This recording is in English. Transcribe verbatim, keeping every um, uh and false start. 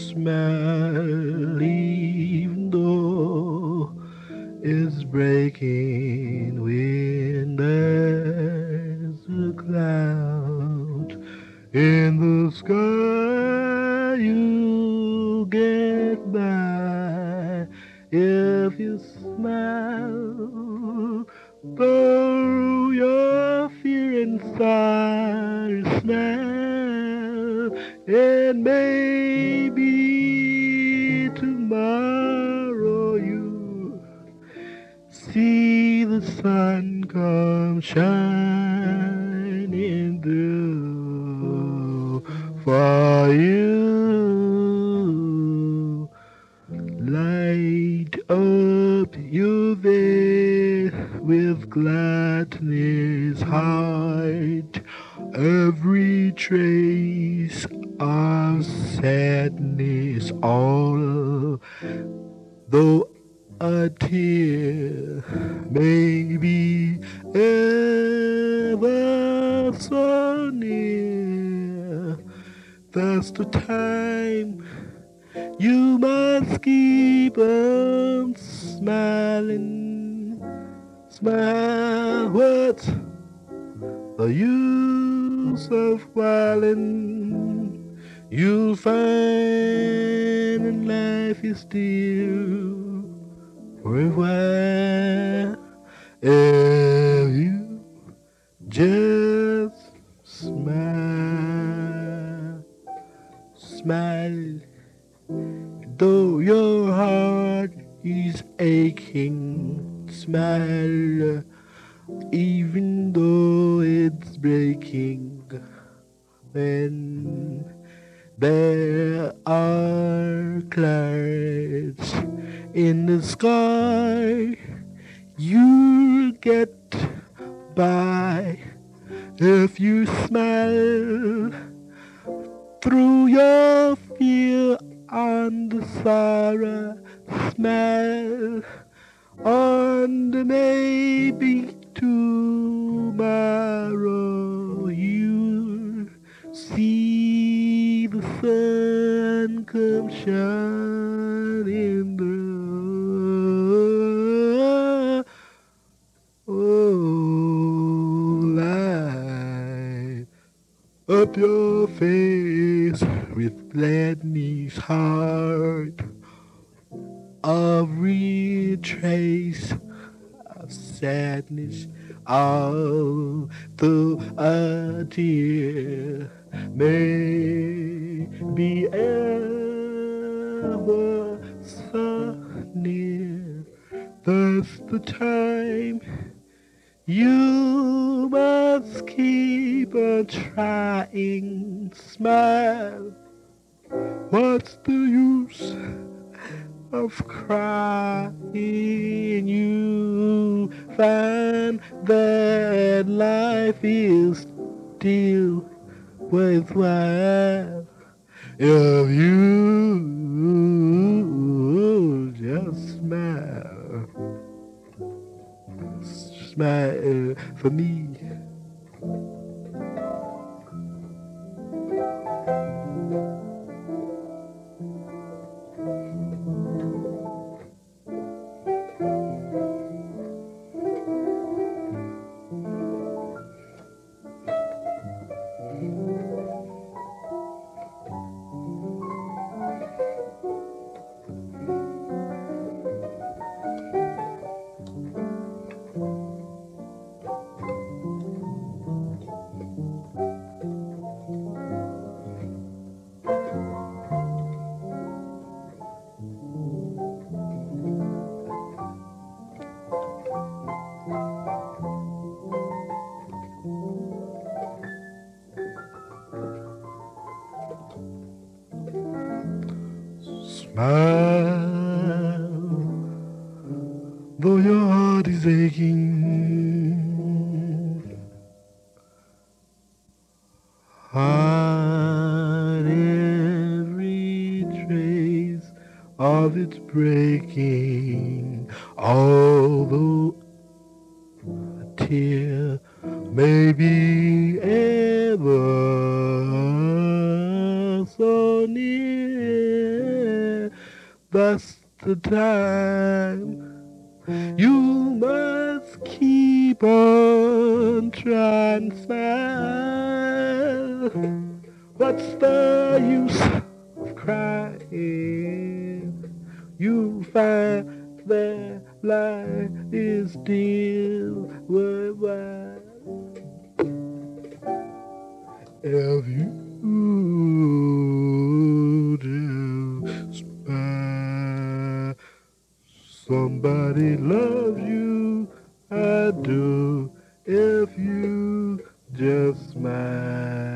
smile, even though it's breaking when there's a cloud in the sky. You get by if you smile through your fear inside. Smile, and maybe tomorrow you see the sun come shining through for you. Light up your way with gladness, hide every trace of sadness, all though a tear may be ever so near. That's the time you must keep on smiling. Smile, what's the use of whiling? You'll find in life is still worthwhile if you just smile. Smile, though your heart is aching. Smile, even though it's breaking. When there are clouds in the sky, you'll get by if you smile through your fear and sorrow. Smile, and maybe tomorrow you'll see the sun come shining through. Oh, light up your face with gladness, heart every trace of sadness, although a tear may be ever so near. That's the time you must keep on trying. Smile, what's the use of crying? You find that life is still worthwhile if you just smile. Smile for me. Smile, though your heart is aching. Hide every trace of its breaking, although a tear may be ever so near. that's the time. You must keep on trying, smile. What's the use of crying? You find that life is still worthwhile if you just smile. Somebody loves you, I do, if you just smile.